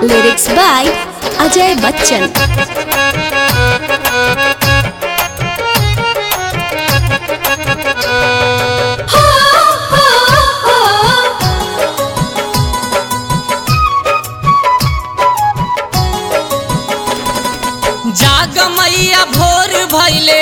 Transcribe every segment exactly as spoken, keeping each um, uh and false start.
Lyrics by Ajay Bachchan. जाग मैया भोर भइले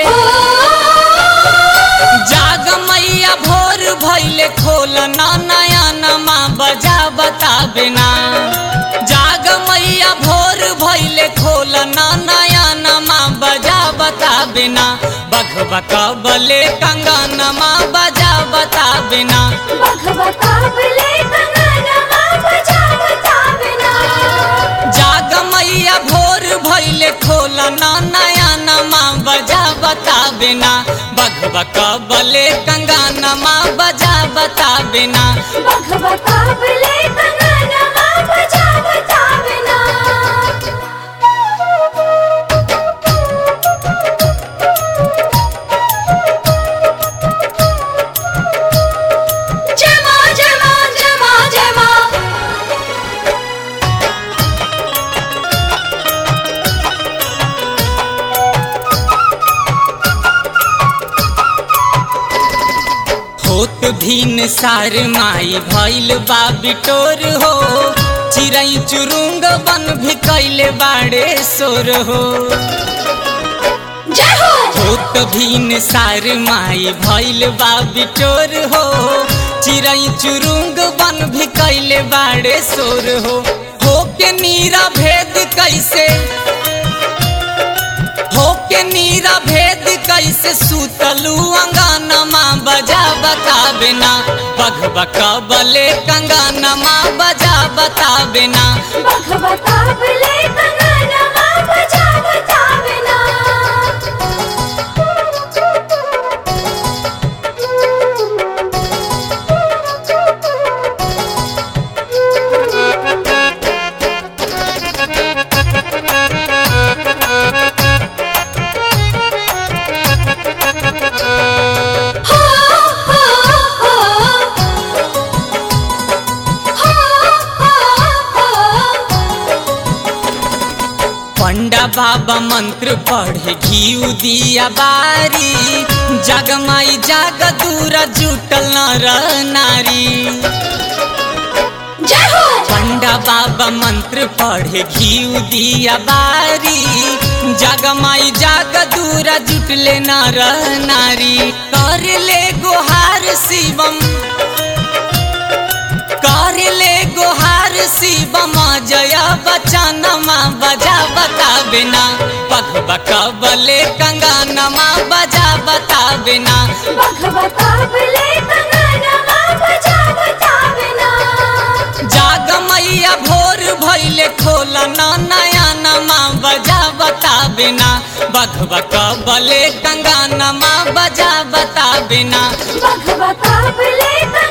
जाग मैया भोर भइले खोल ना नया नमा बजा बता बिना जाग मैया भोर भइले खोल ना नया नमा बजा बता बिना बघवा कबले कंगनमा बजा बता बिना जाग मैया भोर भइले खोल ना नया नमा बजा बता बिना बघवा कबले कंगनमा बजा बता बिना होत भीन सार माई भइल बा बिटोर हो चिरई चुरुंग बन भी कैले बाड़े सोर हो होत भीन सार माई भइल बा बिटोर हो चिरई चुरुंग बन भी कैले बाड़े सोर हो होके नीरा भेद कैसे होके नीरा भेद कैसे सुतलू अंगनमा बजा बता बिना बघवा कबले कंगनमा बजा बता बिना पंडा बाबा मंत्र पढ़े घी दिया बारी जगमाई जाग दूरा जुटल नर नारी पंडा बाबा मंत्र पढ़े घी दिया बारी जगमाई जाग दूरा जुटले नर नारी कर ले गोहार शिवम कर ले गोहार शिवम जय बचनमा बजा बता बिना बघवा कबले कंगनमा बजा बता बिना जाग मैया भोर भइले खोल ना नया नमा बजा बता बिना बघवा कबले कंगनमा बजा बता बिना